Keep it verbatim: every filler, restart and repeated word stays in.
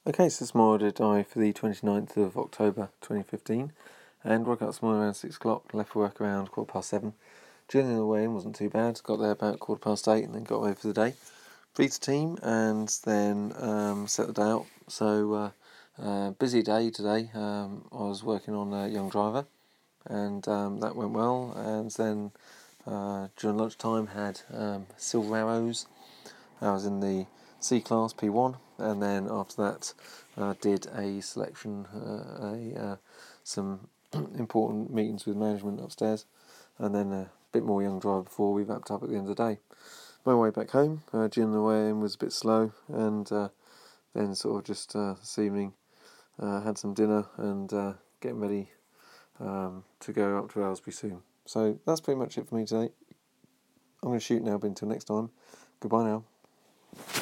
Okay, so it's my order die for the twenty-ninth of October twenty fifteen, and woke up this morning around six o'clock, left for work around quarter past seven. Journey on the way in wasn't too bad, got there about quarter past eight and then got away for the day. Briefed the team and then um, set the day out. So, uh, uh, busy day today. Um, I was working on a young driver and um, that went well, and then uh, during lunchtime had um, Silver Arrows. I was in the C-Class P one, and then after that uh, did a selection, uh, a uh, some important meetings with management upstairs, and then a bit more young driver before we wrapped up at the end of the day. My way back home, uh, during the way in was a bit slow, and uh, then sort of just uh, this evening uh, had some dinner and uh, getting ready um, to go up to Aylesbury soon. So that's pretty much it for me today. I'm going to shoot now, but until next time, goodbye now.